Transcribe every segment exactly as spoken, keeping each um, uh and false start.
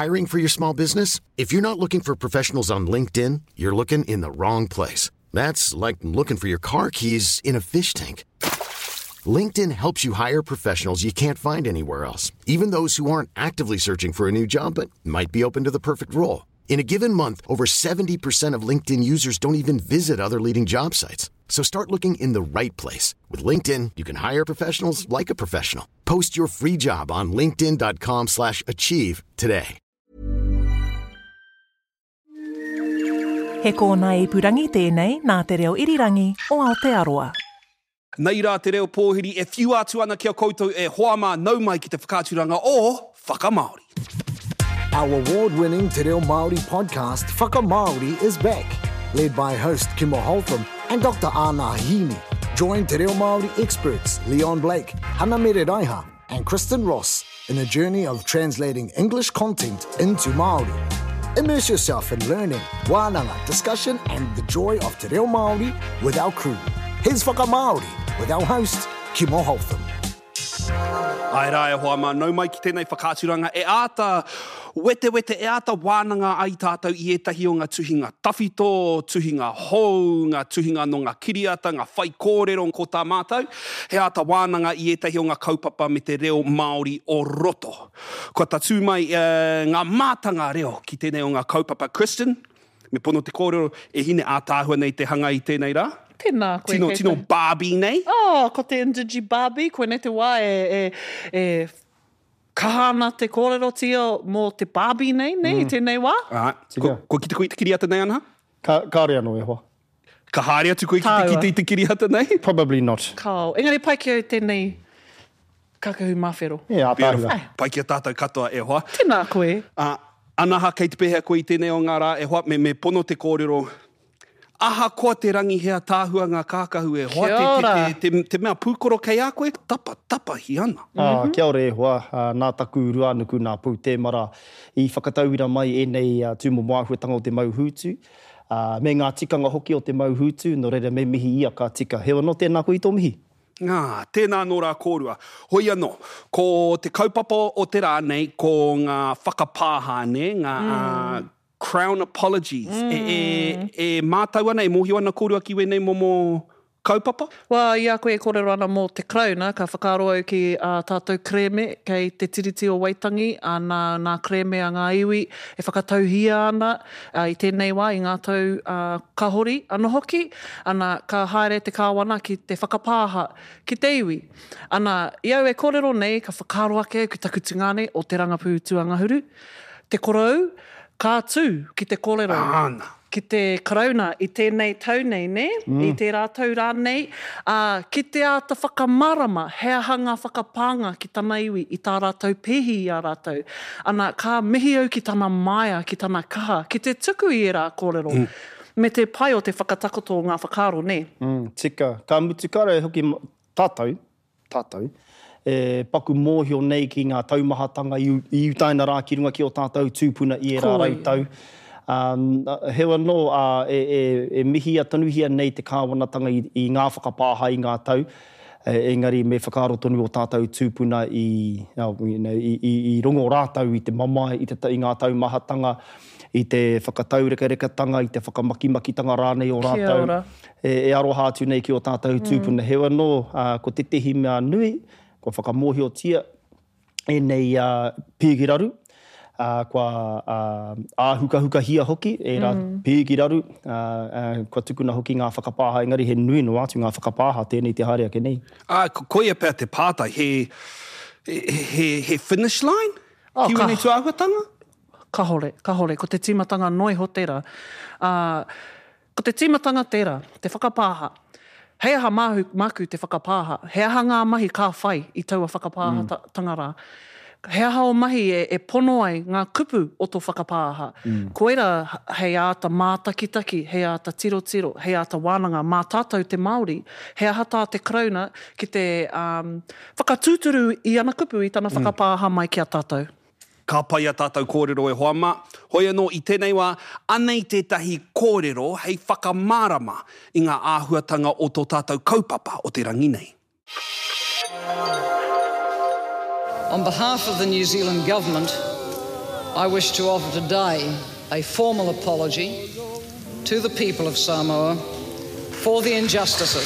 Hiring for your small business? If you're not looking for professionals on LinkedIn, you're looking in the wrong place. That's like looking for your car keys in a fish tank. LinkedIn helps you hire professionals you can't find anywhere else, even those who aren't actively searching for a new job but might be open to the perfect role. In a given month, over seventy percent of LinkedIn users don't even visit other leading job sites. So start looking in the right place. With LinkedIn, you can hire professionals like a professional. Post your free job on linkedin.com slash achieve today. He kōna i purangi tēnei nā te reo irirangi o Aotearoa. Nei rā te reo pōhiri e whiu atu ana kia koutou e hoama nau mai ki te whakaaturanga o Whakamaori. Our award-winning Te Reo Māori podcast, Whakamaori, is back. Led by host Kimo Holtham and Doctor Ana Hini. Join Te Reo Māori experts Leon Blake, Hana Mere Raiha and Kristen Ross in a journey of translating English content into Māori. Immerse yourself in learning, wānanga, discussion and the joy of Te Reo Māori with our crew. Here's Whakamaori with our host Kimo Holtham. Ai rā e hoa mā nau mai ki tēnei whakaaturanga e āta wete wete e āta wānanga ai tātou i etahi o ngā tuhinga tawhito, tuhinga hou, ngā tuhinga no ngā kiriata, ngā whai kōrero ko tā mātou. He āta wānanga i etahi o ngā kaupapa me te reo Māori o roto. Ko tā tū mai uh, ngā mātanga reo ki tēnei o ngā kaupapa Kristen. Me pono te kōrero e hine ātāhua nei te hanga i tēnei rā. Tēnā koe tino, tino Barbie nei. Oh, ko te Indigi Barbie, koe ne te wā e, e, e kahana te kōrero tia mō te Barbie nei, nei, mm. tēnei wā. Ah, ko, ko ki te koe te kiriata nei ana? Ka, kāre anō e hoa. Ka haere atu koe ki te, ki te kiriata nei? Probably not. Kao. Engari pai ki au tēnei kakahu mawhero. Yeah, ātāhua. Pai ki a tātou katoa e hoa. Tēnā koe. Ah, anaha kei te pehea koe i tēnei o ngā rā e hoa, me, me pono te kōrero. Aha koa te rangi hea tāhua ngā kākahu e hoa, te, te, te, te mea pūkoro kei a koe, tapa, tapa hi ana. Mm-hmm. Ah, kia ore e hoa, uh, nā taku ruanuku nā pū tēmara i whakatauira mai e nei uh, tūmo māhuatanga o te mauhūtu. Uh, me ngā tikanga hoki o te mauhūtu, no reira me mihi ia ka tika. Hewa no tēnā koe i tō mihi? Ngā, tēnā nō rā kōrua. Hoi anō, ko te kaupapa o te rā nei, ko ngā whakapāha nei, ngā... Mm. Uh, Crown apologies. Mm. E, e, e mātau ana, e mohi ana kōrua ki we nei mō mō kaupapa? Wā, ia koe e kōrero ana mō te Crown, ka whakaro au ki uh, tātou kreme, kei te tiriti o Waitangi, a nā, nā kreme a ngā iwi, e whakatauhia ana uh, i tēnei wā, i ngā tau uh, kahori, ana hoki, ana ka haere te kāwana ki te whakapāha, ki te iwi. Ana, iau e kōrero nei, ka whakaro ake ki takutingane o te rangapū tuangahuru. Te korau, kā tū ki te kōrero, Ana. ki te karauna i tēnei tau nei, ne? Mm. I te rātau rā nei, uh, ki te āta whakamarama, hea hanga whakapanga ki tana iwi, i tā rātau pehi i a rātau. Ana, kā mihi au ki tana maia, ki tana kaha, ki te tuku i e rā kōrero, mm. me te pai o te whakatakoto o ngā whakaro, ne? Mm, tika, ka mutukara e hoki tātou, tātou, e paku mōhio nei ki ngā taumahatanga i, i utaina rā ki runga ki o tātou tūpuna i e rā rautau. Um, hewa no, uh, e, e, e mihi a tanuhia nei te kāwanatanga i, i ngā whakapāha i ngā tau. E, engari me whakaro tonu o tātou tūpuna i, you know, i, i, i rongo rātau, i te mamae, i, te, i ngā taumahatanga, i te whakataurekerekatanga, i te whakamakimakitanga rānei o rātau. E, e aroha atu nei ki o tātou tūpuna. Mm. Hewa no, uh, ko te tehi mea nui, ko whakamohio tia e nei uh, pīgiraru, uh, kua uh, āhuka-huka hia hoki, e rā mm. pīgiraru, uh, uh, kua tukuna hoki ngā whakapāha, engari he nui no atu ngā whakapāha tēnei te haere ake nei. Ah, ko koe pēr te pātai, he, he, he finish line? Oh, ki wene tu āhuatanga? Ka hore, ka hore, ko te tīmatanga noi ho tērā. Uh, ko te tīmatanga tērā, te whakapāha, hei aha mahu, maku te whakapāha. Hei aha ngā mahi kā whai i taua whakapāha mm. tangara. Hei aha o mahi e, e pono ai ngā kupu o tō whakapāha. Mm. Koera hei āta mātakitaki, hei āta tiro-tiro, hei āta wānanga mā tātou te Māori. Hei aha tā te krauna ki te um, whakatūturu i ana kupu i tana whakapāha mai ki a tātou. Ka pai a tātou kōrero e hoama. Hoi anō i tēnei wā, anei tētahi kōrero hei whakamārama i ngā āhuatanga o tō tātou kaupapa o te rangi nei. On behalf of the New Zealand Government, I wish to offer today a formal apology to the people of Samoa for the injustices.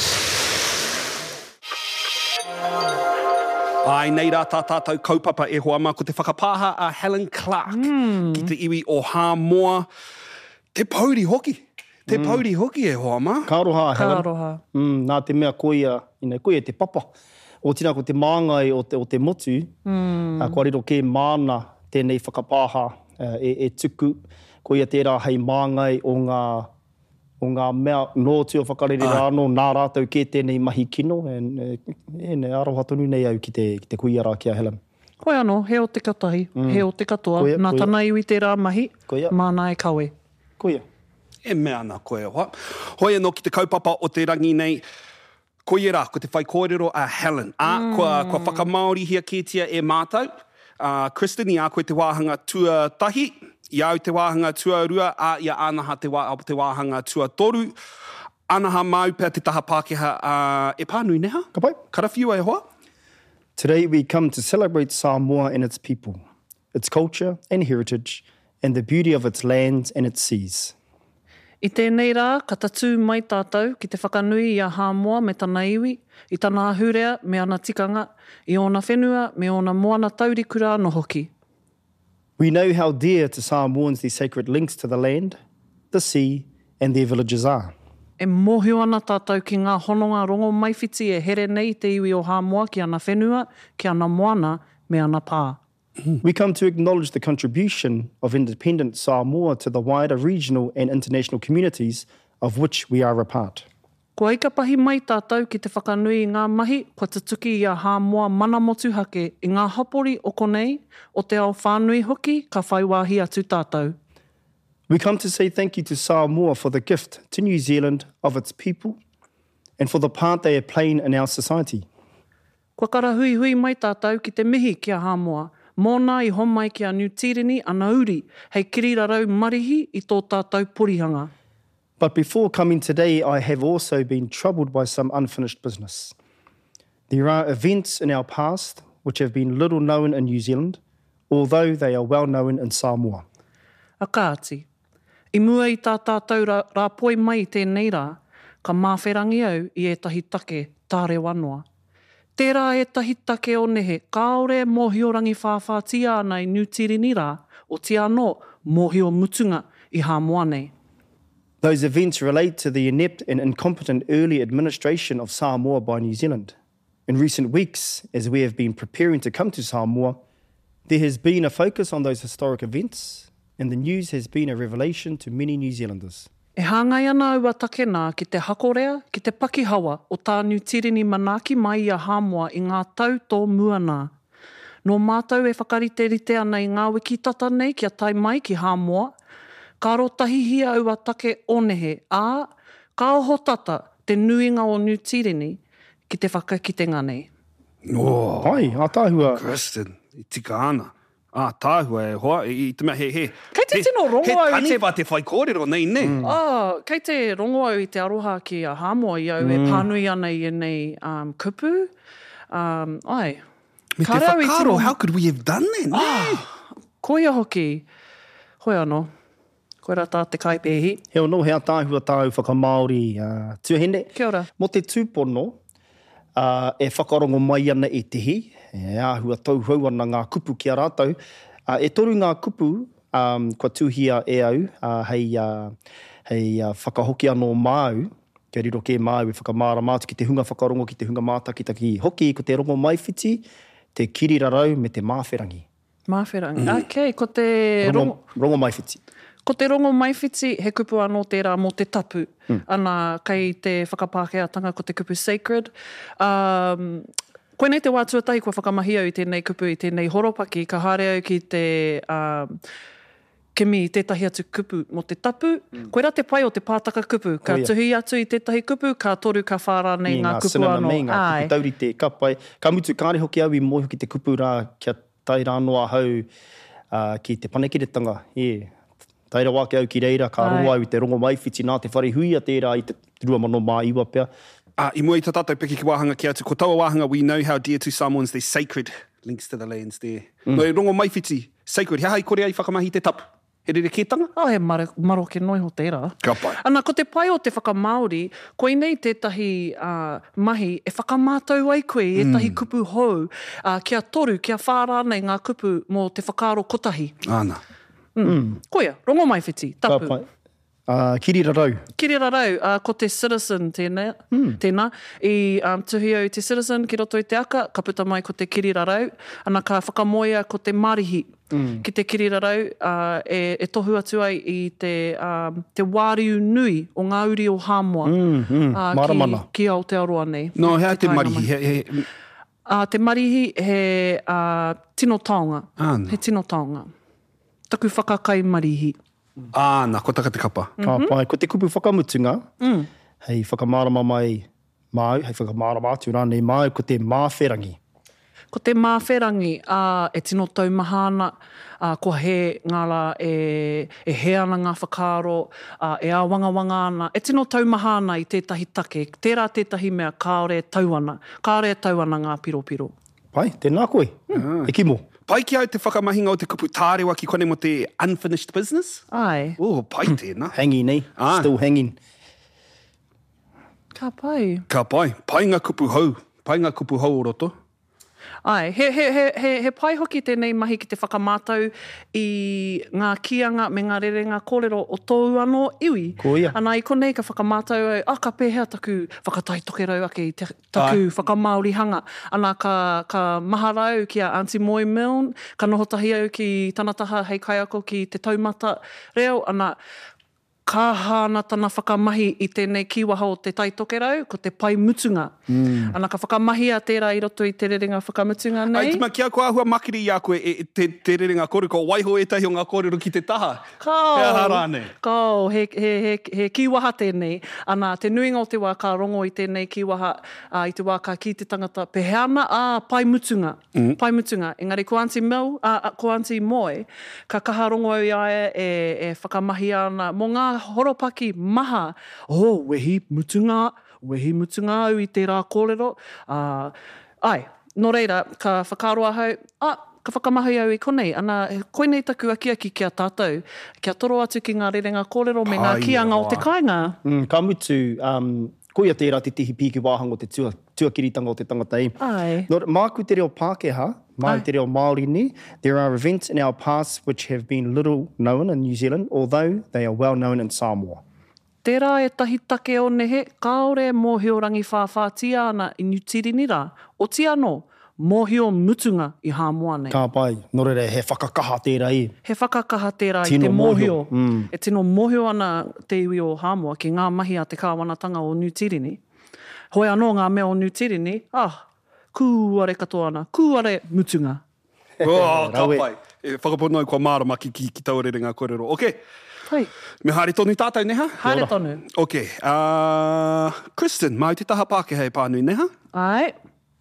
Ai, nei rā tā tātou kaupapa e hoa mā, ko te whakapāha a Helen Clark, mm. ki te iwi o Hāmoa. Te pauri hoki. Te mm. pauri hoki e hoa mā. Ka aroha, Helen. Ka aroha. Mm, nā te mea koia, ina, koia te papa. O tina ko te māngai o te, o te motu, mm. uh, kua riro ke māna tēnei whakapāha uh, e, e tuku. Koia tērā hei māngai o ngā o ngā mea nō tio whakarere ah. rāno, nā rātou ke tēnei mahi kino, e, e, e ne aroha tonu nei au ki te, ki te kuia rā kia Helen. Koe anō, he o te katahi, mm. he o te katoa, koia, nā koia. Tana iwi te rā mahi, koia. Māna e kawe. Koia. E mea nā koe hoa. Hoi anō ki te kaupapa o te rangi nei, koe rā, ko te whai kōrero a Helen. A, mm. kua, kua whakamaori hia kētia e mātou. Uh, Kristen, i a koe te wāhanga tua tahi, i au te wāhanga tua rua, a ia anaha te, wā, te wāhanga tua toru. Anaha mau pēr te taha Pākehā uh, e pānui neha? Ka pai. Karawhiua e hoa? Today we come to celebrate Samoa and its people, its culture and heritage, and the beauty of its lands and its seas. I tēnei rā, ka tatu mai tātou ki te whakanui i a Hāmoa me tana iwi, i tana ahurea me ana tikanga, i ona whenua me ona moana taurikura no hoki. We know how dear to Samoans these sacred links to the land, the sea, and their villages are. E mohio ana tātou ki ngā hononga rongo maiwhiti e here nei te iwi o Hāmoa ki ana whenua, ki ana moana, me ana pā. We come to acknowledge the contribution of independent Samoa to the wider regional and international communities of which we are a part. Kua ika pahi mai tātou ki te whakanui i ngā mahi, kua te tuki i a Hāmoa mana motu hake i ngā hapori o konei, o te ao whānui hoki, ka whaiwāhi atu tātou. We come to say thank you to Samoa for the gift to New Zealand of its people and for the part they are playing in our society. Kua kara hui hui mai tātou ki te mihi ki a Hāmoa, mōna i homai ki a New Tirini ana uri, hei kirirarau marihi i tō tātou porihanga. But before coming today, I have also been troubled by some unfinished business. There are events in our past which have been little known in New Zealand, although they are well known in Samoa. A kāti, i mua i tā tātou rā, rā poi mai tēnei rā, ka māwherangi au i etahi take tāre wanoa. Tērā etahi take o nehe, kāore mōhiorangi whāwhātia ana i New Tirini rā, o te anō mōhio mutunga i Hāmoa nei. Those events relate to the inept and incompetent early administration of Samoa by New Zealand. In recent weeks, as we have been preparing to come to Samoa, there has been a focus on those historic events, and the news has been a revelation to many New Zealanders. E hāngai ana ua take nā ki te hakorea, ki te pakihawa o tā New Tirini manaki mai a Hāmoa i ngā tau tō mua nā. Nō mātou e whakarite rite ana i ngā wiki tata nei kia tai mai ki Hāmoa, ka rotahi hia ua take onehe, ā, ka oho tata te nuinga o New Tirini ki te whakakitenga nei. Oh, Ai, a tāhua. Kristen, i tika ana. Ah, tāhua e hoa, i te mea he, he. Kei te he, tino rongo au He ni- tatewa te whai kōrero nei, ne? Mm. Ah, kei te rongo au i te aroha ki a Hāmoa i au mm. e pānui ana i nei um, kupu. Um, ai, Me te Karau i whakaro, tino- how could we have done that, ne? Ah, koia hoki. Hoi anō. Koe rā tā te kaipēhi. He ono, hea tāhua tāu whakamaori uh, tuahine. Kia ora. Mo te tūpono, uh, e whakarongo mai ana e tehi, e āhua tauhau ana ngā kupu ki a rātou. Uh, e toru ngā kupu, um, kua tūhia e au, uh, hei, uh, hei uh, whakahoki anō māu, kia riro ke māu e whakamāra mātu ki te hunga whakarongo, ki te hunga mātakitaki hoki, ko te rongo maiwhiti, te kirirarau me te māwherangi. Māwherangi. Mm. Ok, ko te rongo... Rongo, rongo maiwhiti. Ko te rongo maiwhiti, he kupu anō tērā mō te tapu. Mm. Ana kei te whakapākeatanga ko te kupu sacred. Um, koe nei te wātuatahi kua whakamahi au i tēnei kupu, i tēnei horopaki, ka haere au ki te... Um, kimi i tētahi atu kupu mo te tapu. Mm. Koe rā te pai o te pātaka kupu. Ka Oh, yeah. tuhi atu i tētahi kupu, ka toru ka whāra nei ngā kupu sinana anō. me, ngā kupu taurite, ka pai. Ka mutu kāre hoki au i mōhi ki te kupu rā kia taira noa hau uh, ki te panekiretanga. Yeah. Taira wāke au ki reira, ka Ai. roa au i te rongo maiwhiti nā te whare huia tērā i te rua mano mā iwa pia. Ah, I mua i tā tātou peki ki wāhanga ki atu. Ko taua wāhanga, we know how dear to Samoans, there's sacred links to the lands there. Mm. No, e rongo maiwhiti, Seikuri, hea hai kore ai whakamahi te tapu. He rere kētanga? Oh, he maro, maro ke noi ho tērā. Ka pai. Ana, ko te pai o te whakamāori, koe nei tētahi uh, mahi e whakamātau ai koe, e tahi kupu hou, uh, kia toru, kia whārānei ngā kupu mō te whakaaro kotahi. Ana. Mm. Mm. Koia, rongo mai whiti, tapu. Ka pai. Uh, kirira rau. Kirira rau, uh, ko te citizen tēnā, mm. tēnā. I um, tuhi au te citizen, ki roto i te aka, ka puta mai ko te kirira rau. Ana ka whakamoia ko te marihi. Mm. Ki te kirira rau, uh, e, e tohu atu ai i te, um, te wāriu nui o ngā uri o Hāmoa. Mm, mm. Uh, Maramana. Ki, ki Aotearoa nei. No, hea te, te tainga marihi. He, he... Uh, te marihi he uh, tino taonga. Ana. He tino taonga. Taku whakakai marihi. Ana, ko taka te kapa. Ka pai. Ko te kupu whakamutunga, mm. hei whakamārama mai māu, hei whakamārama atu rānei māu, ko te māwherangi. Ko te māwherangi, uh, e tino taumahana, uh, ko he ngala e, e he ana ngā whakaaro, uh, e a wangawanga ana, e tino taumahana i tētahi take, tērā tētahi mea kāore tau ana, kāore tau ana ngā piropiro. Pai, tēnā koe. Mm. E kimo. Pai ki au te whakamahinga o te kupu tārewa ki kone mo te unfinished business? Ai. Oh, pai tēnā. Hanging, eh? Ah. Still hanging. Ka pai. Ka pai. Pai ngā kupu hou. Pai ngā kupu hou o roto. Ai, he, he, he, he, he pai hoki tēnei mahi ki te whakamātau i ngā kianga me ngā rerenga kōrero o tōu anō iwi. Ko ia. Ana i konei ka whakamātau ai, a ka pēhea taku whakatai toke rau ake i te, taku whakamauri hanga. Ana ka, ka maharau ki a Auntie Moi Milne, ka nohotahi au ki tanataha hei kaiako ki te taumata reo. Ana ka hāna tana whakamahi i tēnei kiwaha o te taitoke rau, ko te pai mutunga. Mm. Ana ka whakamahi a tērā i roto i te rerenga whakamutunga nei. Ai, tima kia ko ahua makiri i a koe e, te, te rerenga kore, ko waiho e tahi o ngā kōrero ki te taha. Kau, Hea harane. Kau, he, he, he, he kiwaha tēnei. Ana, te nuinga o te wā ka rongo i tēnei kiwaha, uh, i te wā ka ki te tangata peheana, a uh, pai mutunga. Mm. Pai mutunga. Engari, ko Auntie Mil, uh, ko Auntie Moi, ka kaha rongo au i aia e, e whakamahi ana mō ngā horopaki maha. Oh, wehi mutunga, wehi mutunga au i te rā kōrero. Uh, ai, no reira, ka whakaroa hau, ah, ka whakamahi au i konei, ana koe nei taku aki aki kia tātou, kia toro atu ki ngā rerenga kōrero me ngā Ai, kianga o noa. te kāinga. Mm, ka mutu, um, koia tērā te tihi pīki wāhanga o te tua, tuakiritanga o te tangata i. Ai. No, māku te reo Pākehā, mai Ai. te reo Māori ni, there are events in our past which have been little known in New Zealand, although they are well known in Samoa. Tērā e tahi take o nehe, kāore mōhio rangi whāwhātia ana i Nutirini rā. O ti anō, mōhio mutunga i Hāmoa nei. Ka pai, no reira, he whakakaha tērā i. He whakakaha tērā i Tino te mōhio. mōhio. Mm. E tino mōhio ana te iwi o Hāmoa ki ngā mahi a te kāwanatanga o Nutirini. Hoi anō ngā mea o Nutirini, ah, kūare katoa ana, kūare mutunga. Oh, ka Rawe. pai. E whakapono kua mārama ki, ki, ki tau rerenga kōrero. Ok. Hai, Me haere tonu tātou neha? haere tonu. Ok. Uh, Kristen, mai te taha Pākehā e pānui neha? Ai.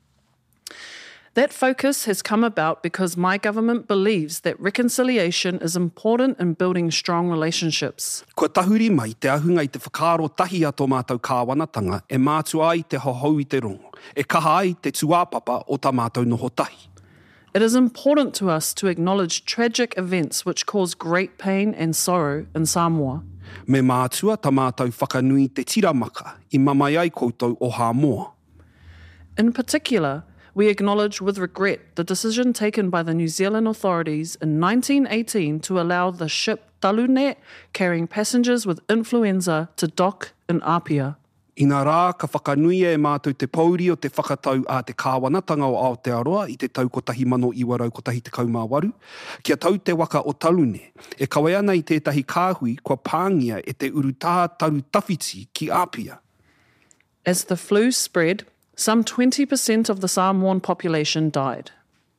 That focus has come about because my government believes that reconciliation is important in building strong relationships. Kua tahuri mai te ahunga i te whakaaro tahi a tō mātou kāwanatanga e mātua ai te hohau i te rongo. E kaha ai te tuāpapa o tā mātou noho tahi. It is important to us to acknowledge tragic events which cause great pain and sorrow in Samoa. Me mātua tā mātou whakanui te tiramaka i mamai ai koutou o Hāmoa. In particular, we acknowledge with regret the decision taken by the New Zealand authorities in nineteen eighteen to allow the ship Talunet carrying passengers with influenza to dock in Apia. Ina rā ka whakanui e mātou te pauri o te whakatau a te kāwanatanga o Aotearoa i te tau kotahi mano iwarau kotahi te kaumāwaru. Kia tau te waka o Talune, e kawe ana i tētahi kāhui kua pāngia e te urutā taru tawhiti ki Apia. As the flu spread, some twenty percent of the Samoan population died.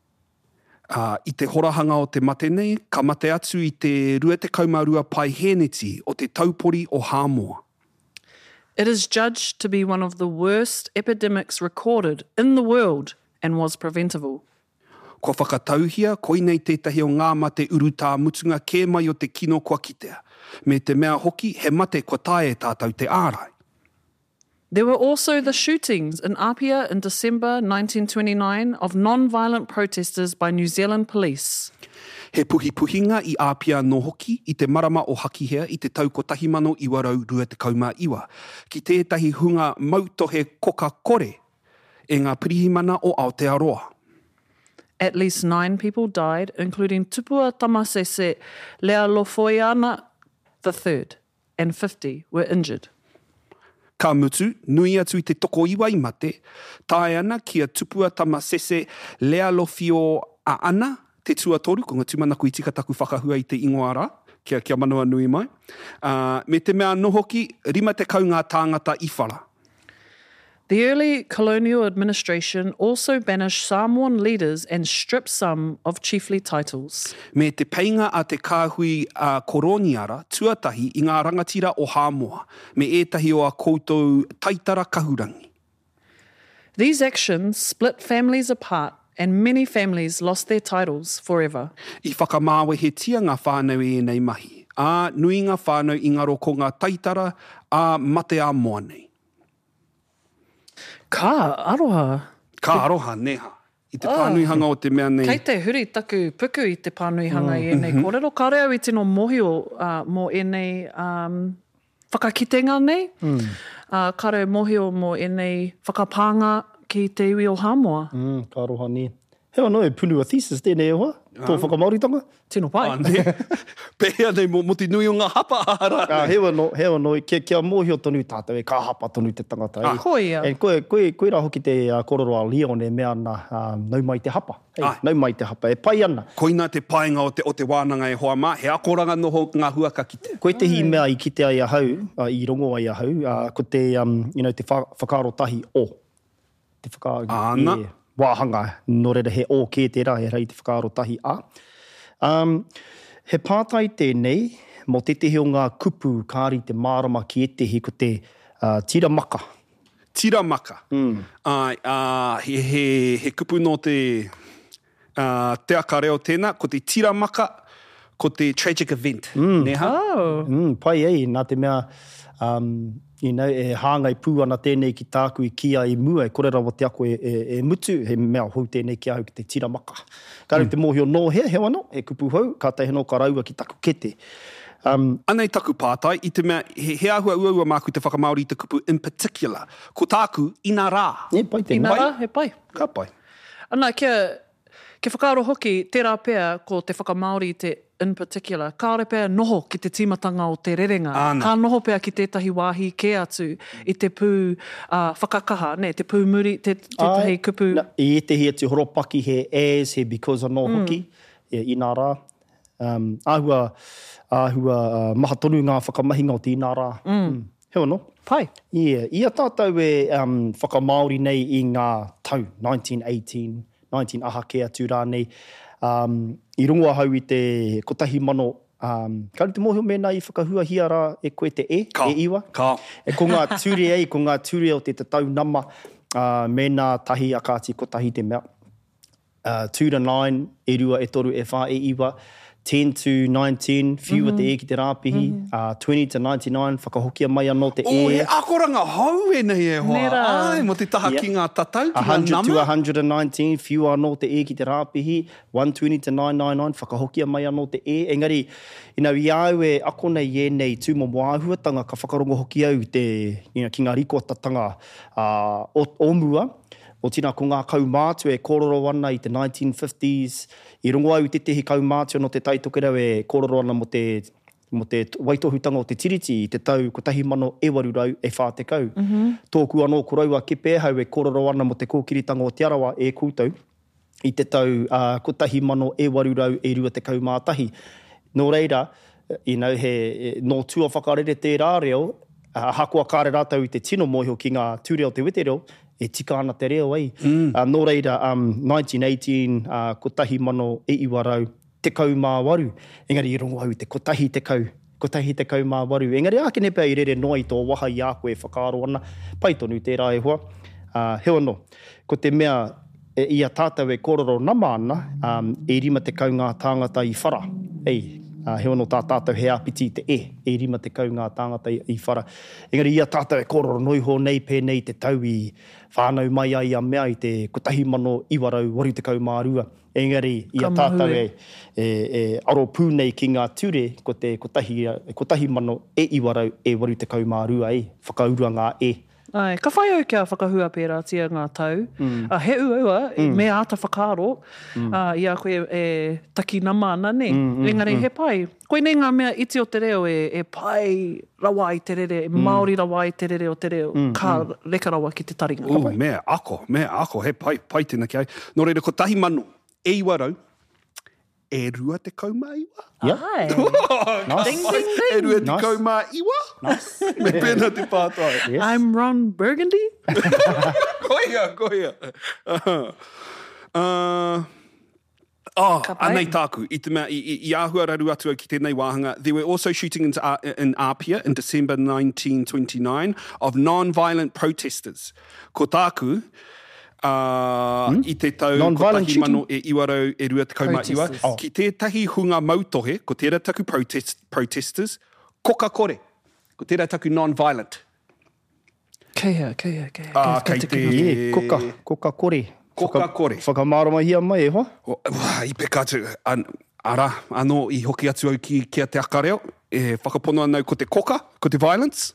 Uh, I te horahanga o te mate nei, ka mate atu i te rua te kaumarua pai heneti o te taupori o Hāmoa. It is judged to be one of the worst epidemics recorded in the world and was preventable. Ko whakatauhia, koi nei tētahi o ngā mate urutā mutunga kē mai o te kino kua kitea. Me te mea hoki, he mate kua tae tātou te ārai. There were also the shootings in Apia in December nineteen twenty-nine of non-violent protesters by New Zealand police. He puhi puhinga I āpia no hoki I te marama o Hakihea I te tau ko tahi mano iwa rau rua te kaumā iwa. Ki tētahi hunga mautohe koka kore e ngā pirihimana o Aotearoa. At least nine people died, including Tupua Tamasese Lealofoiana the third, and fifty were injured. Ka mutu, nui atu I te toko iwa I mate, tae ana kia Tupua Tamasese Lealofio a ana, te tuatoru, ko ngā tūmanaku I tika taku whakahua I te ingoara, kia, kia manua nui mai. Uh, me te mea nohoki, rima te kau ngā tāngata I whara. The early colonial administration also banished Samoan leaders and stripped some of chiefly titles. Me te peinga a te kāhui a uh, koroniara, tuatahi I ngā rangatira o Hāmoa, me ētahi o a koutou taitara kahurangi. These actions split families apart and many families lost their titles forever. I whakamāwehetia ngā whānau e nei mahi. A nui ngā whānau I ngaro ko ngā taitara a mate a moa nei. Ka aroha. Ka aroha, neha. I te pānuihanga o te mea nei. Kei te huri taku puku I te pānuihanga mm. I enei kōrero. Ka reo I tino mohi o uh, mō enei um, whakakitenga nei. Mm. Uh, ka reo mohi o mō enei whakapānga ki te iwi o Hāmoa. Mm, ka aroha ni. Hewa no e punu a thesis tēnei hoa. Tō whakamauritanga. Tino pai. Ah, ne. Pehea nei mo, mo te nui o ngā hapa ahara. Ah, hewa no, hewa no. Kia, kia mōhi o tonu tātou e ka hapa tonu te tangata. Ah, koia. E koe, koe, koe rā hoki te uh, kororo a Leon e mea ana uh, nau mai te hapa. Hey, ah. Nau mai te hapa. E pai ana. Koina te painga o te, o te wānanga e hoa mā. He akoranga noho ngā huaka ki te. Koe te hi mea I kite ai ahau, uh, I rongo ai ahau, uh, ko te, um, you know, te wha, whakaro tahi o. Te whakaro... Ana. Yeah. Wāhanga, no reira he o kē te rā, he rei te whakaro tahi a. Um, he pātai tēnei, mo te tehe o ngā kupu kāri te mārama ki etehi ko te uh, tiramaka. Tiramaka. Mm. Uh, uh, he, he, he kupu no te uh, te aka reo tēnā, ko te tiramaka, ko te tragic event. Mm. Neha? Oh. Mm, pai ei, nā te mea, um, you know, e hāngai pū ana tēnei ki tāku I kia I mua, e kore rawa te ako e, e, e mutu, he mea hou tēnei ki au ki te tiramaka. Kāre mm. te mōhio no he, he wano, e kupu hou, ka te heno ka raua ki taku kete. Um, Anei taku pātai, I te mea, he, he ahua uaua māku te whakamaori te kupu in particular, ko tāku ina rā. e pai tēnei. Ina rā, he pai. Ka pai. Ana, kia, kia whakaaro hoki, tērā pēr ko te whakamaori te in particular, kāre pēr noho ki te tīmatanga o te rerenga. Ana. Ka noho pēr ki tētahi wāhi ke atu I te pū uh, whakakaha, ne, te pū muri, te, tētahi Ai, kupu. Na, I etehi e te horopaki he as, he because of no mm. hoki, e ina rā. Um, āhua, āhua uh, maha tonu ngā whakamahinga o te ina rā. Mm. Mm. Hewa no? Pai. Yeah. Ia tātou e um, whakamaori nei I ngā tau, nineteen eighteen, nineteen aha ke atu rā nei. Um, I rongoa hau I te kotahi mano, um, kāre te mōhio mēnā I whakahua hia rā e koe te e, Ka. e iwa. Ka. E ko ngā ture ei, ko ngā ture o te te tau nama, uh, mēnā tahi akāti kotahi te mea. Uh, two to nine, e rua e toru e whā e iwa. ten to nineteen, whiua mm-hmm. te e ki te rāpihi. Mm-hmm. Uh, twenty to ninety-nine, whakahokia mai anō te O, e. oh, he akoranga hau e nei e hoa. Nera. Ai, mo te taha Yep. ki ngā tatau, ki one ngā hundred nama. to one hundred nineteen, whiua anō te e ki te rāpihi. one twenty to nine ninety-nine, whakahokia mai anō te e. Engari, you know, I au e ako nei e nei tūmomo āhuatanga ka whakarongo hoki au te, you know, ki ngā rikoatatanga uh, o, o mua. O tina ko ngā kaumātua e kororo ana I te nineteen fifties. I rongo au te tehi kaumātua no te taitoke rau e kororo ana mo te, mo te waitohutanga o te tiriti I te tau ko tahi mano e waru rau e whā te kau. Mm-hmm. Tōku anō ko raua ke pēhau e kororo ana mo te kōkiritanga o te arawa e kūtau. I te tau uh, ko tahi mano e waru rau e rua te kaumātahi. Nō reira, you know, he, no tua whakarere te rā reo, uh, hakoa kāre rātau I te tino mōhio ki ngā tūreo te wete reo, e tika ana te reo ei. Mm. Uh, nō reira, um, nineteen eighteen, uh, ko tahi mano e iwa rau, te kau mā waru. Engari I rongo au te ko tahi te kau, ko tahi te kau mā waru. Engari ākene pēr I rere noa I tō waha I a koe whakaaro ana. Pai tonu tērā e hoa. Uh, hewa no, ko te mea e, ia tātou e kororo nama ana, um, e rima te kau ngā tāngata I whara. Ei, Uh, he ono tā tātou he apiti te e, e rima te kau ngā tāngata i, i whara. Engari ia tātou e kororo noi ho nei pēnei te tau i whānau mai ai a mea i te kotahi mano iwarau waru te kau mārua. Engari ia tātou e, e, e aro pū nei ki ngā ture ko te kotahi, kotahi mano e iwarau e waru te kau mārua e, whakaurua ngā e. Ai, ka whai au kia whakahua pērā tia ngā tau. Mm. Uh, he uaua, mm. me āta whakaro, mm. uh, ia koe e taki nama ana ne. Mm, mm, Engari, mm. he pai. Koe nei ngā mea iti o te reo e, e pai rawa i te rere, e mm. Māori rawa i te rere o te reo, mm, ka mm. reka rawa ki te taringa. Uh, mea ako, mea ako, he pai, pai tēnā ki ai. Nō reira, ko tahi manu, e iwarau, e rua te kaumā iwa. Yeah. Ai. Nice. Ding, ding, ding. E rua te Nice. kaumā iwa. Nice. Me pēnā te pātai. Yes. I'm Ron Burgundy. Koia, koia. Uh, uh, oh, Ka pai. anei tāku, i te mea, i, i, i āhua raru atu au ki tēnei wāhanga. There were also shooting in, uh, in Apia in December nineteen twenty-nine of non-violent protesters. Ko tāku, Uh, hmm? i te tau Non-violent ko tahi mano e iwarau e rua te kaumā iwa. Protesters. Oh. Ki tētahi hunga mautohe, ko tērā taku protest, protesters, koka kore, ko tērā taku non-violent. Keia, keia, keia. Ah, Kei kei te te- kino. Yeah, koka, koka kore. Koka Whaka- kore. Whakamārama hia mai e hoa? Wah, I peka atu, an, ara, anō i hoki atu au ki kia te akareo, e whakapono anau ko te koka, ko te violence.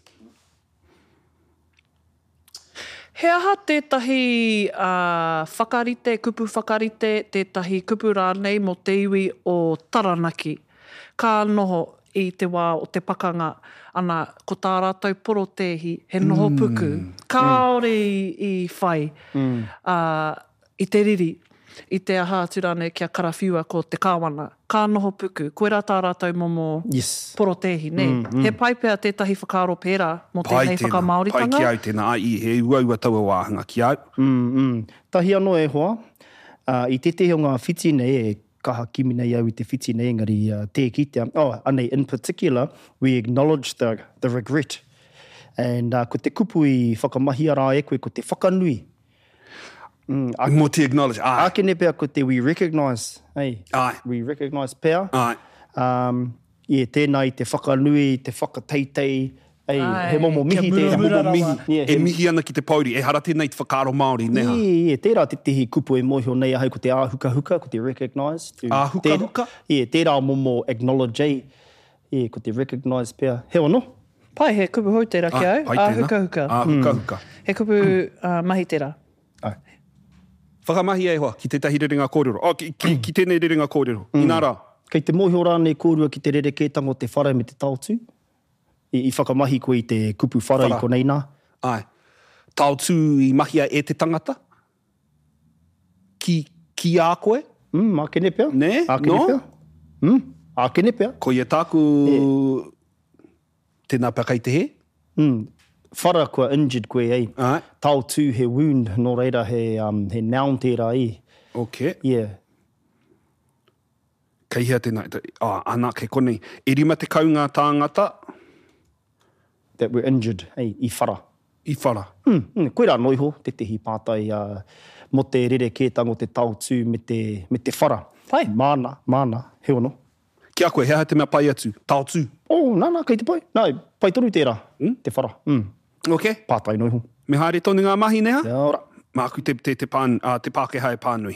He aha tētahi uh, whakarite, kupu whakarite, tētahi kupu rānei mo te iwi o Taranaki. Ka noho i te wā o te pakanga ana ko tā rātou porotehi, he noho puku. Kāore i, i whai uh, i te riri, i te aha atu rānei kia karawhiua ko te kāwana. Ka noho puku, koe rā tā rātou momo Yes. porotehi, ne? He pai pēr tētahi whakaro pērā mo Pai tēnei tēnā, pai whakamāoritanga. ki au tēnā, ai, i he uaua taua wāhanga ki au. Mm, mm. Tahi anō e hoa, uh, i te te o ngā whiti nei e kaha kimi nei au i te whiti nei, engari uh, te kitea. Oh, anei, in particular, we acknowledge the, the regret. And uh, ko te kupu i whakamahi ara e koe, ko te whakanui. Mm, a, Mo te acknowledge, ai, Ākene pēr ko te we recognise, hey? Ai. We recognise pēr. ai. Um, yeah, tēnā i te whakanui, te whakateitei, hey, Ai, he momo kia mihi mura tērā. mura Momo mihi, rawa. Yeah, e he- mihi ana ki te pauri, e hara tēnei te whakaaro Māori, neha. Ie, ie, tērā te tehi kupu e mohio nei ahau ko te āhuka-huka, ko te recognise. to- Āhuka-huka? tērā- Ie, tērā momo acknowledge ei. Ie, ko te recognise pēr. He ono? Pai, he kupu hou tērā ki Ai, au. pai tēnā. Āhuka-huka. Āhuka-huka. He kupu uh, mahi tērā. Ai. Whakamahi e hoa, ki tētahi rerenga kōrero. Oh, ki, ki, ki tēnei rerenga kōrero. Mm. Inā rā. Kei te mohio rānei kōrua ki te rere kētango te whara me te tautū. I, i whakamahi koe i te kupu whara, Whara. i konei nā. Ai. Tau tū i mahia e te tangata? Ki, ki a koe? Mm, ākene pēr. Ne? Ākene No? pēr. Mm, ākene pēr. Ko ia tāku tēnā pakai te he? Mm, whara kua injured koe ei. Ai. Tautū he wound, nō reira he, um, he noun tērā i. Ok. Yeah. Kei hea tēnā. Ah, ana ke konei. E rima te kau ngā tāngata That were injured, ei, i whara. i whara. Mm, mm, koe rā noiho, te tehi pātai uh, mo te rere kētango te tautū me te, me te whara. Pai. Māna, māna, he ono. Kia koe, hea te mea pai atu. Tau tū. Oh, nā, nā, kei te pai. Nā, pai toru tērā, mm? te whara. Mm, Ok. pātai noiho. Me haere tonu ngā mahi neha? Kia ora. Māku te, te, te, pān, uh, te Pākehā e Pānui.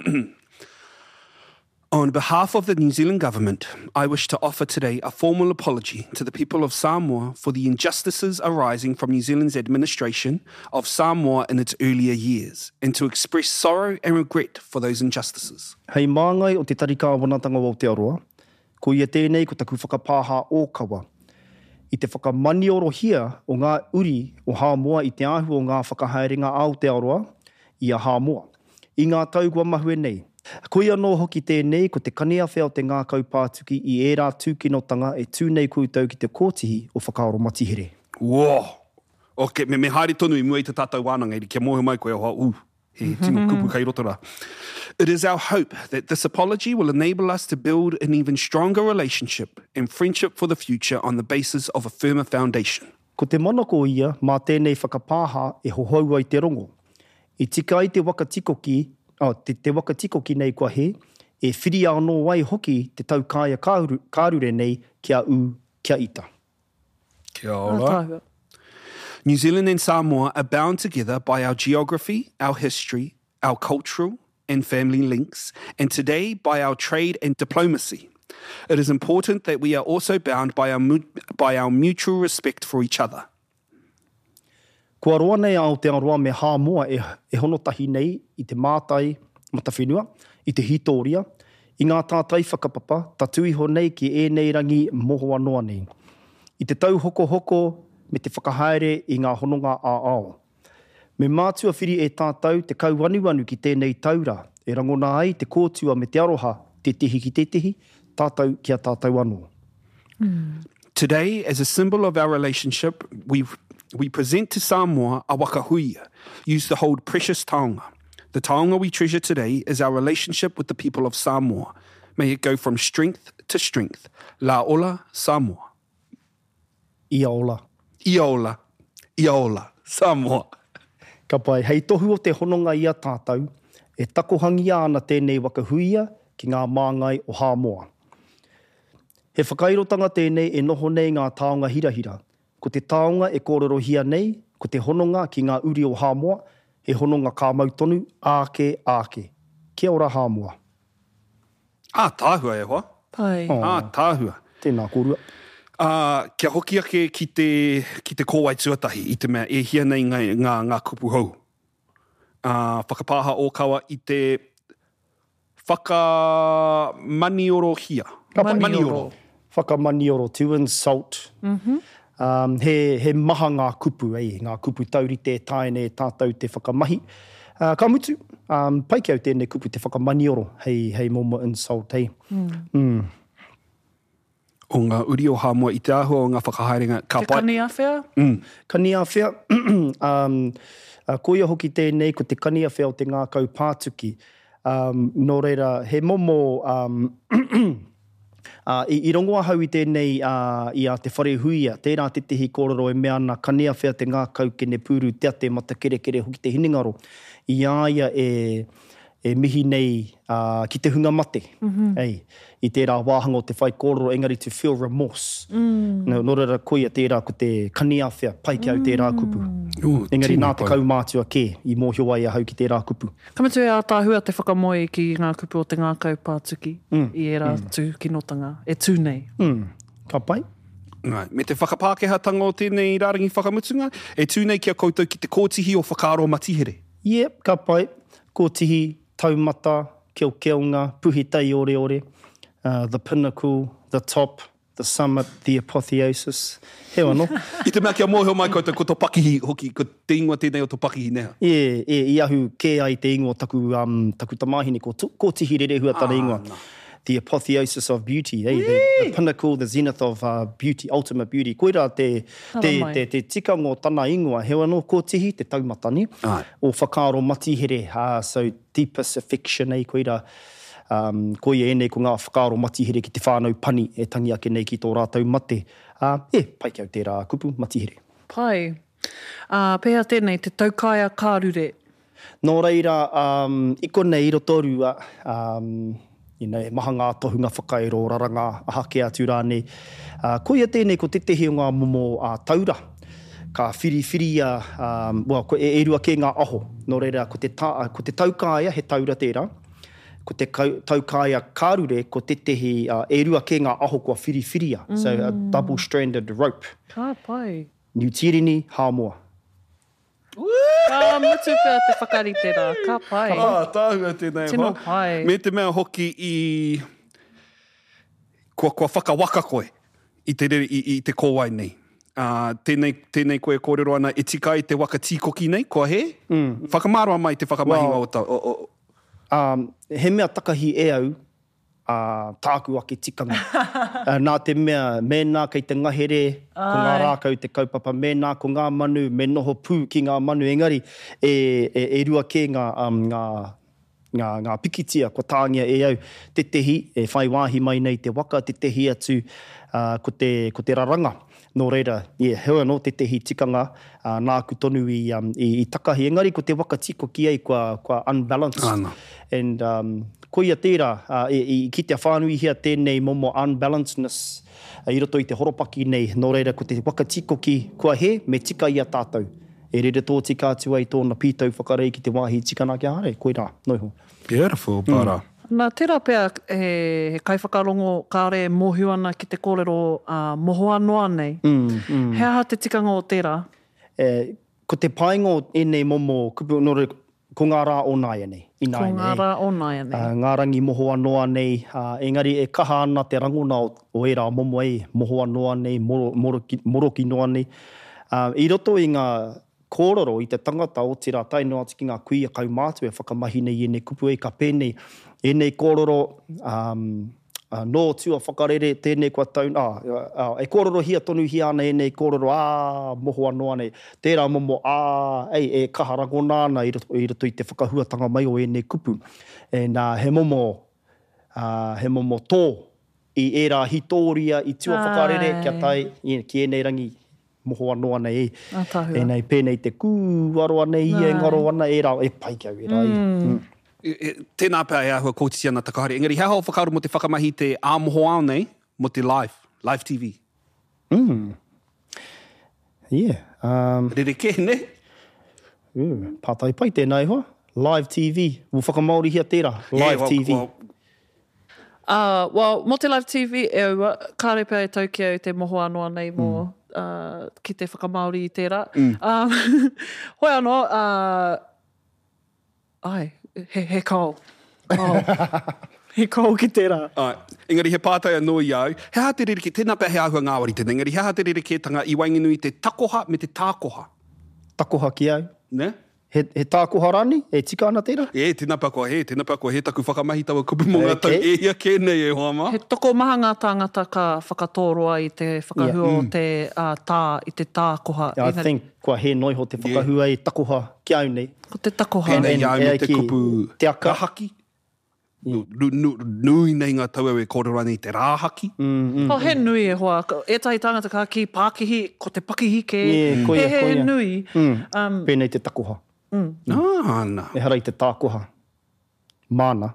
On behalf of the New Zealand government, I wish to offer today a formal apology to the people of Samoa for the injustices arising from New Zealand's administration of Samoa in its earlier years, and to express sorrow and regret for those injustices. Hei māngai o te tarika wanatanga o Aotearoa, ko ia tēnei ko taku whakapāha o kawa. I te whakamaniorohia o ngā uri o Hāmoa i te ahu o ngā whakahaerenga a Aotearoa i a Hāmoa. I ngā taugua mahue nei. Koe anō hoki tēnei ko te kania whea o te ngā kaupātuki i ērā tūkinotanga e tūnei koutou ki te kōtihi o whakaaro matihere. Wow! Ok, me, me haere tonu i mua i te tātou wānanga, i kia mohe mai koe hoa, uh, he tino kupu kai roto rā. It is our hope that this apology will enable us to build an even stronger relationship and friendship for the future on the basis of a firmer foundation. Ko te manako ia, mā tēnei whakapāha e hohau ai te rongo. I tika ai te wakatikoki, oh, te, te wakatikoki nei kua he, e whiri anō wai hoki te taukāia kārure, kārure nei kia u, kia ita. Kia Ah, ora. tāhua. New Zealand and Samoa are bound together by our geography, our history, our cultural and family links, and today by our trade and diplomacy. It is important that we are also bound by our, mu- by our mutual respect for each other. Kua roa nei au te aroa me hā moa e, e hono tahi nei i te mātai matawhenua, i te hitoria, i ngā tātai whakapapa, tatu iho nei ki e nei rangi moho anoa nei. I te tau hoko hoko me te whakahaere i ngā hononga a ao. Me mātua whiri e tātou te kauwanuanu ki tēnei taura, e rangona ai te kōtua me te aroha, te tihi ki te tihi, tātou kia tātou anō. Today, as a symbol of our relationship, we we present to Samoa a wakahuia, used to hold precious taonga. The taonga we treasure today is our relationship with the people of Samoa. May it go from strength to strength. La ola, Samoa. Ia ola. Ia ola, ia ola, Samoa. Ka pai, hei tohu o te hononga ia tātou, e takohangi ana tēnei wakahuia ki ngā māngai o Hāmoa. He whakairotanga tēnei e noho nei ngā taonga hirahira. Ko te taonga e kōrorohia nei, ko te hononga ki ngā uri o Hāmoa, he hononga kā mautonu, āke, āke. Kia ora Hāmoa. Ah, tāhua e hoa. Pai. Oh. Ah, tāhua. Tēnā kōrua. Uh, kia hoki ake ki te, ki te kōwai tuatahi i te mea e hia nei ngā, ngā, ngā kupu hou. Uh, whakapāha o kawa i te whakamaniorohia. Manioro. Whakamanioro, to insult. Mm-hmm. Um, he, he maha ngā kupu, ei, ngā kupu taurite tāene tātou te whakamahi. Uh, ka mutu, um, pai kia au tēnei kupu te whakamanioro, hei, hei momo insult, hei. Mm. Mm. O ngā uri o Hāmoa i te ahua o ngā whakahaerenga ka Te pai. kani awhea? Mm. Kani a whea, um, uh, koia hoki tēnei ko te kani a whea o te ngā kau pātuki. Um, nō reira, he momo um, uh, i, i rongoa hau i tēnei uh, i a te whare huia, tērā te tehi kōrero e mea ana kani a whea te ngā kau kene pūru te ate mata kere kere hoki te hiningaro. I aia e, e mihi nei uh, ki te hunga mate. Mm-hmm. Ei, i tērā wāhanga o te whai kōrero, engari to feel remorse. Mm. No, no reira koia tērā ko te kani a whea, pai ki au tērā kupu. Ooh, Engari tino nā te pai. kaumātua kē, i mōhio ai a hau ki tērā kupu. Kametu e a tāhua te whakamoe ki ngā kupu o te ngā kau pātuki. Mm. I era mm. tū kinotanga. E tū nei. Mm. Ka pai? Ngai, me te whakapākehatanga o tēnei rārangi whakamutunga, e tūnei kia koutou ki te kōtihi o whakaaro matihere. Yep, ka pai. Ko tihi, taumata, keo keonga, puhitai ore ore, uh, the pinnacle, the top, the summit, the apotheosis. Hewa no? I te mea kia mōhio mai koutou ko tō pakihi hoki, ko te ingoa tēnei o tō pakihi nea. E, e, i ahu kē ai te ingoa taku, um, taku tamahine, ko, tu, ko tihi rere hua tana ingoa. no. The apotheosis of beauty, eh? the, the pinnacle, the zenith of uh, beauty, ultimate beauty. Koira te, te, mai. te, te tika ngō tana ingoa, hewa no, ko tihi, te taumatani, Ai. o whakaaro matihere, uh, so deepest affection, eh, koira, um, koia e nei ko ngā whakaaro matihere ki te whānau pani, e tangi ake nei ki tō rātau mate. Uh, e, pai ki au tērā kupu, matihere. Pai. Uh, pēhea tēnei, te taukāia kārure. Nō reira, um, iko nei rotorua, um, you know, maha ngā tohunga whakaero, raranga, aha ke atu rānei. Uh, koia tēnei ko te tehi o ngā momo uh, taura, ka whiri-whiri, uh, um, well, ko e, e rua ke ngā aho. Nō reira, ko te, ta, ko te taukāia, he taura tērā. Ko te kau, taukāia kārure, ko te tehi uh, e rua ke ngā aho kua whiri-whiria. Mm. So, a double-stranded rope. Ka pai. Niu tirini, Hāmoa. Ka mutu pēr te whakarite rā. Ka pai. Ah, tāhua tēnei Tino hoa. pai. Me te mea hoki i... Kua, kua whakawaka koe i te, rere, i, i te kōwai nei. Uh, tēnei, tēnei koe kōrero ana e tika i te waka tīkoki nei, kua he? Mm. Whakamaroa mai te whakamahinga Wow. o ta... O, o, Um, he mea takahi e au, uh, tāku ake tikanga. uh, nā te mea, mēnā kei te ngahere, ko ngā rākau te kaupapa, mēnā ko ngā manu, me noho pū ki ngā manu, engari, e, e, e rua ke ngā, um, ngā, ngā, ngā pikitia, ko tāngia e au, te tehi, e whai wāhi mai nei te waka, te tehi atu, uh, ko, te, ko te raranga. Nō reira, yeah, hewa no te tehi tikanga, uh, nā ku tonu i, um, i, i takahi. Engari, ko te wakatiko ki ei kua, kua unbalanced. Ana. And um, ko ia tērā, uh, i, i, ki te whānui hea tēnei momo unbalancedness, uh, i roto i te horopaki nei, nō reira, ko te wakatiko ki kua he, me tika ia tātou. E rere tō tika atu ai tōna pītau whakarei ki te wāhi tikana ki hare, koe rā, noiho. Beautiful, para. Mm. Nā tērā pēr he, he kaiwhakarongo kāre mohiu ana ki te kōrero uh, moho anoa nei. Mm, mm. Hea ha te tikanga o tērā? Eh, ko te paingo e nei momo, kupu, nore, ko ngā rā o nāia nei. I Ko ngā rā o nāia nei. Uh, ngā rangi moho anoa nei, uh, engari e kaha ana te rangona o, o e rā momo e, moho anoa nei, moro, moroki, moroki noa nei. Uh, I roto i ngā kōrero i te tangata o te rā taino atu ki ngā kuia kaumātu e whakamahi nei e nei kupu e ka pēnei, e nei kōrero um, uh, nō tua whakarere tēnei kua taun, ah, uh, e kōrero hia tonu hia ana e nei kōrero, ā, moho anoa nei, tērā momo, ā, ei, e kaharangona ana i roto, i roto i te whakahuatanga mai o e nei kupu. E nā, he momo, uh, he momo tō i e rā hitōria i tua whakarere kia tai, i, ki e nei rangi, moho anoa nei e. E nei pēnei te kū aroa nei i e ngaro ana e rā, e pai kia e rai. Mm. Mm. E, e, tēnā pēr e ahua kōtiti ana takahari. Engari, hea hao whakauru mo te whakamahi te āmoho ao nei, mo te live, live T V. Mm. Yeah. Um, Rere ke, ne? uh, pātai pai tēnei hoa. Live T V. Wu whakamauri hia tērā. Live yeah, well, T V. Well, Uh, well, mo te live T V e ua, kāre pēr e tau ki au te moho anoa nei mō mm. uh, ki te whakamauri i tērā. Mm. Um, hoi anō, uh, ai, he, he kou. Kou. he kou ki tērā. Ai, engari he pātai anō i au, he ha te rere ke, tēnā pēr he ahua ngāwari tēnā, engari he ha te rere ke tanga i wainginui te takoha me te tākoha. Takoha ki au. Ne? He, he tākoha rani? E tika ana tērā? E, tēnā pēr koa he, tēnā pēr koa he taku whakamahi taua kupu mō ngā tau e ia ke nei e hoa ma. He toko maha ngā tāngata ka whakatoroa i te whakahua Yeah. o te uh, tā, i te tākoha. Yeah, I Engari- think kua he noiho te whakahua yeah. i takoha ki au nei. Ko te takoha. Pēnei And- iau and me e te ki kupu te aka. rāhaki. Nu, nu, nu, nui nei ngā tau e kōrero nei te rāhaki. Mm, mm. Oh, he nui e hoa. Ko- Ētahi tāngata ka ki Pākihi, ko te pakihi ke. Yeah, ko he, ia, he, ko he ia. nui. Mm. Um, Pēnei te takoha. Ah, nā. E hara i te tākoha. Māna.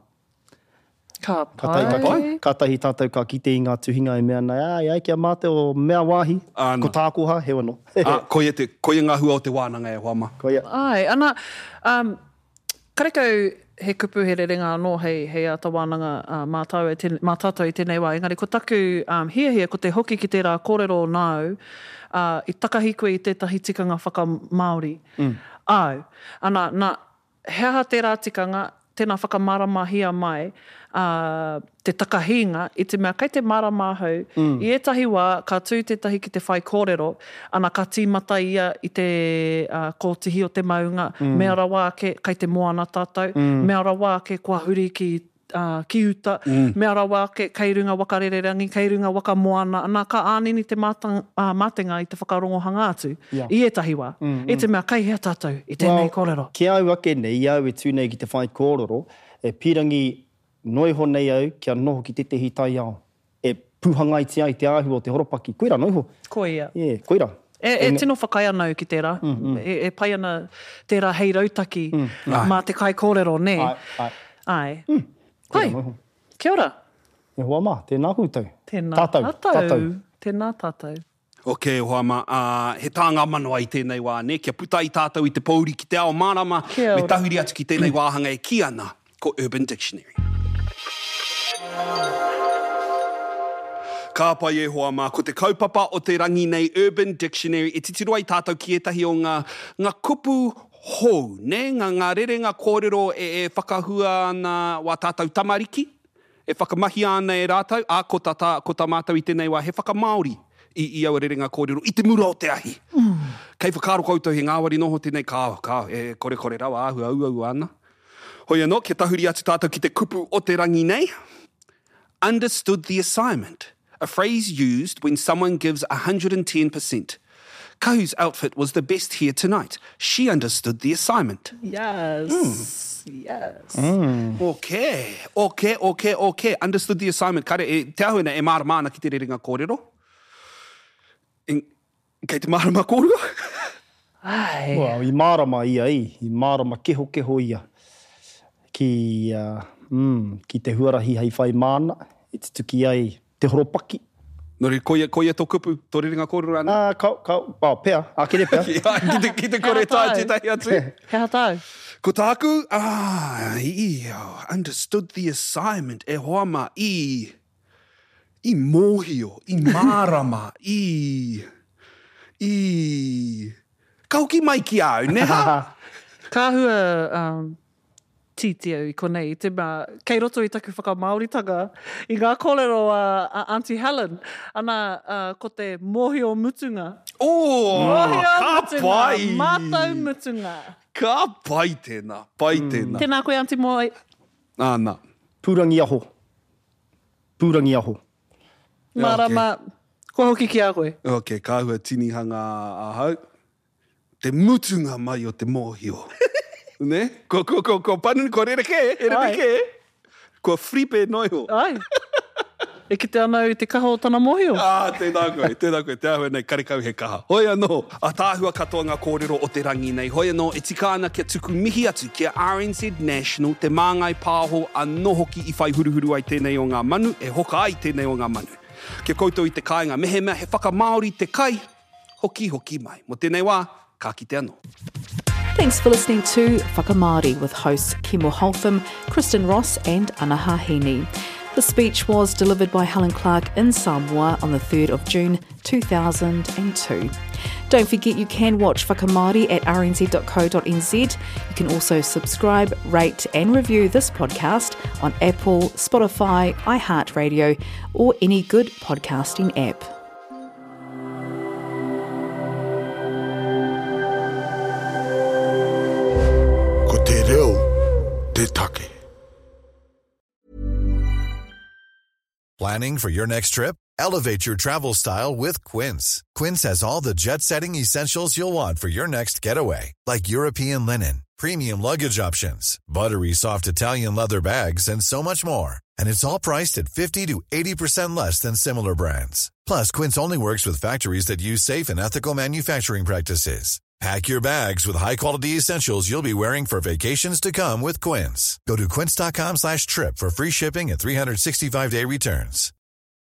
ka Ka tai ka pai. ki. Ka tahi tātou ka kite i ngā tuhinga e mea nei. Ai, ai, kia mate o mea wāhi. Ana. Ko tākoha, he wano. Ah, ko ia te, ko ia ngā hua o te wānanga e hoa ma. Ko ia. Ai, ana, um, karekau he kupu he rerenga anō hei, hei a tawananga uh, mātau e ten, mātātou i tēnei wā. Engari, ko taku um, hia hia, ko te hoki ki tērā kōrero nāu, uh, i takahi koe i tētahi tikanga whakamāori. Mm. Au, ana, na, hea tērā tikanga, tēnā whakamarama hia mai, uh, te takahinga, i te mea kai te marama hau, mm. i etahi wā, ka tū tētahi ki te whai kōrero, ana ka tīmata ia i te uh, kōtihi o te maunga, mm. mea rawa ke, kai te moana tātou, mm. mea rawa ke kua huri ki Uh, ki uta, mm. mea rawa ke kei runga waka rererangi, kei runga waka moana, ana ka ānini te mātang, uh, mātenga i te whakarongo hanga atu, Yeah. i etahi wā. Mm, mm. I te mea kai hea tātou, i tēnei well, kōrero. Ki au ake nei, i au e tūnei ki te whai kōrero, e pirangi noiho nei au, kia noho ki te tehi tai ao. E puhanga i te ai te āhua o te horopaki. Koira noiho. Ko ia. Yeah, koira. E, e tino whakai anau ki tērā. Mm, mm. E, e pai ana tērā hei rautaki mm. mā te kai kōrero, ne? Ai, ai. Ai. Mm. Hai, noiho. kia ora. E hoa mā, tēnā koutou. Tēnā Tātou. tātou. Tātou. Tēnā tātou. Ok, hoa ma, uh, he tāngā manoa i tēnei wā, ne? Kia puta i tātou i te pauri ki te ao mārama, Kia ora. me tahuri atu ki tēnei wāhanga e ki ana, ko Urban Dictionary. Ka pai e hoa mā, ko te kaupapa o te rangi nei Urban Dictionary, e titiroa i tātou ki etahi o ngā, ngā kupu hou, ne? Ngā, ngā rerenga kōrero e, e whakahua ana wā tātou tamariki, e whakamahi ana e rātou, a ko tā, tā, ko tā mātou i tēnei wā, he whakamaori i, i au rerenga kōrero, i te mura o te ahi. Mm. Kei whakaro koutou he ngāwari noho tēnei, kā, kā, e kore kore rawa, ahu au au ana. Hoi anō, ke tahuri atu tātou ki te kupu o te rangi nei. Understood the assignment, a phrase used when someone gives one hundred ten percent. Kahu's outfit was the best here tonight. She understood the assignment. Yes. Mm. Yes. Mm. Okay, okay, okay, okay. Understood the assignment. Kare, e, te ahuena e māra māna ki te rerenga kōrero. En, Kei te marama kōrua? Ai. Well, i marama ia i, i marama keho keho ia. Ki, uh, mm, ki te huarahi hei whai mana, i te tuki ai te horopaki. Nori, koia, koia tō kupu, tō rerenga kōrua ana? Ah, kau, kau, oh, pea, a kere pea. Ki te, ki te kore tā tētahi atu. He hatau. Ko tāku, ah, i, oh, understood the assignment, e hoama i, i mōhio, i marama, i, i, kauki mai ki au, neha? Ka hua um, titi au i konei, te mā, kei roto i taku whakamauritanga, i ngā kōrero a uh, Auntie Helen, ana uh, ko te mōhio mutunga. Oh, Mōhio ka mutunga, pai! mātau mutunga. Ka pai tēnā, pai tēnā. Tēnā koe Auntie Moi. Āna. Pūrangi aho. Pūrangi aho. Marama, ko hoki ki a koe. Ok, ka hua tinihanga ahau. Te mutunga mai o te mōhio. Ne? Ko, ko, ko, ko panu, ko rere ke, rere Ai. ke. Ko fripe noiho. Ai. E ki te anau te kaho o tana mōhio. Ah, tēnā koe, tēnā koe, te ahua nei, karekau he kaha. Hoi anō, a tāhua katoa ngā kōrero o te rangi nei. Hoi anō, e tika ana kia tuku mihi atu kia R N Z National, te māngai pāho anō hoki i whai huruhuru ai tēnei o ngā manu, e hoka ai tēnei o ngā manu. Kia koutou i te kāinga mehemea, he whakamaori te kai, hoki hoki mai. Mo tēnei wā, ka kite anō. Thanks for listening to Whakamāori with hosts Kimo Holtham, Kristen Ross and Ana Hahini. The speech was delivered by Helen Clark in Samoa on the third of June two thousand two. Don't forget you can watch Whakamāori at r n z dot co dot n z. You can also subscribe, rate and review this podcast on Apple, Spotify, iHeartRadio or any good podcasting app. Ko te reo, te take. Planning for your next trip? Elevate your travel style with Quince. Quince has all the jet-setting essentials you'll want for your next getaway, like European linen, premium luggage options, buttery soft Italian leather bags, and so much more. And it's all priced at fifty to eighty percent less than similar brands. Plus, Quince only works with factories that use safe and ethical manufacturing practices. Pack your bags with high-quality essentials you'll be wearing for vacations to come with Quince. Go to quince dot com slash trip for free shipping and three sixty-five day returns.